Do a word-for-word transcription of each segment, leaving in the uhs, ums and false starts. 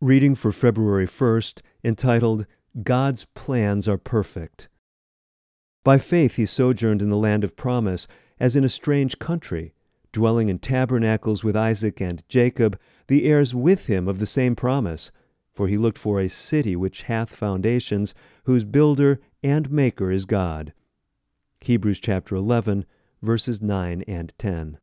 Reading for February first, entitled, God's Plans Are Perfect. By faith he sojourned in the land of promise, as in a strange country, dwelling in tabernacles with Isaac and Jacob, the heirs with him of the same promise. For he looked for a city which hath foundations, whose builder and maker is God. Hebrews chapter eleven, verses nine and ten.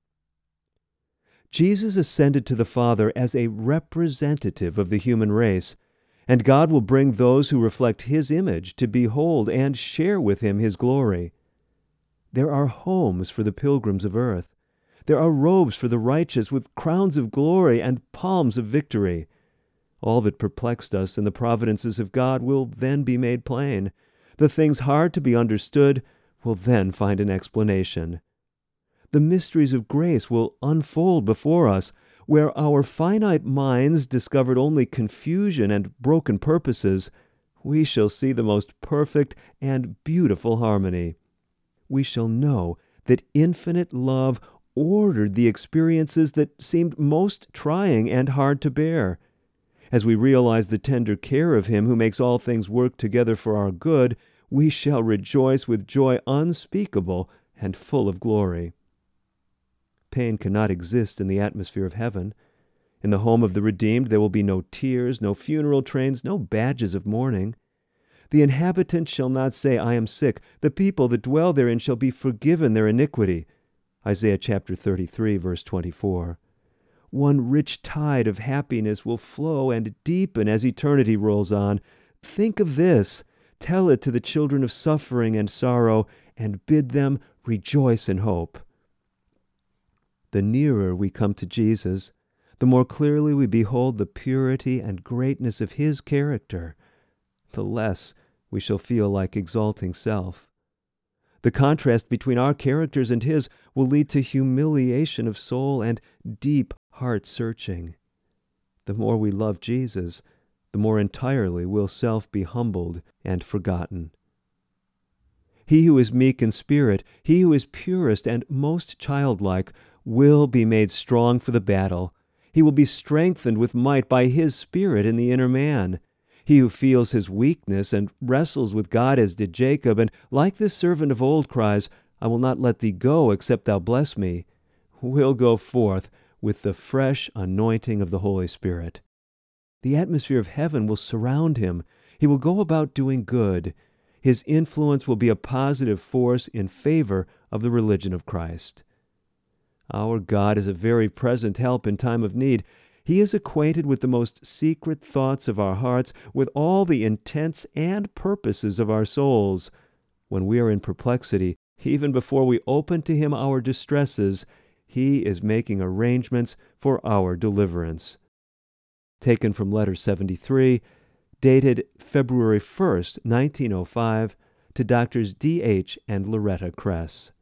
Jesus ascended to the Father as a representative of the human race, and God will bring those who reflect his image to behold and share with him his glory. There are homes for the pilgrims of earth. There are robes for the righteous with crowns of glory and palms of victory. All that perplexed us in the providences of God will then be made plain. The things hard to be understood will then find an explanation. The mysteries of grace will unfold before us, where our finite minds discovered only confusion and broken purposes. We shall see the most perfect and beautiful harmony. We shall know that infinite love ordered the experiences that seemed most trying and hard to bear. As we realize the tender care of him who makes all things work together for our good, we shall rejoice with joy unspeakable and full of glory. Pain cannot exist in the atmosphere of heaven. In the home of the redeemed there will be no tears, no funeral trains, no badges of mourning. The inhabitants shall not say, I am sick. The people that dwell therein shall be forgiven their iniquity. Isaiah chapter thirty-three, verse twenty-four. One rich tide of happiness will flow and deepen as eternity rolls on. Think of this. Tell it to the children of suffering and sorrow, and bid them rejoice in hope. The nearer we come to Jesus, the more clearly we behold the purity and greatness of his character, the less we shall feel like exalting self. The contrast between our characters and his will lead to humiliation of soul and deep heart-searching. The more we love Jesus, the more entirely will self be humbled and forgotten. He who is meek in spirit, he who is purest and most childlike, will be made strong for the battle. He will be strengthened with might by his Spirit in the inner man. He who feels his weakness and wrestles with God as did Jacob, and like this servant of old cries, I will not let thee go except thou bless me, will go forth with the fresh anointing of the Holy Spirit. The atmosphere of heaven will surround him. He will go about doing good. His influence will be a positive force in favor of the religion of Christ. Our God is a very present help in time of need. He is acquainted with the most secret thoughts of our hearts, with all the intents and purposes of our souls. When we are in perplexity, even before we open to him our distresses, he is making arrangements for our deliverance. Taken from Letter seventy-three, dated February first, nineteen oh five, to Doctors D H and Loretta Kress.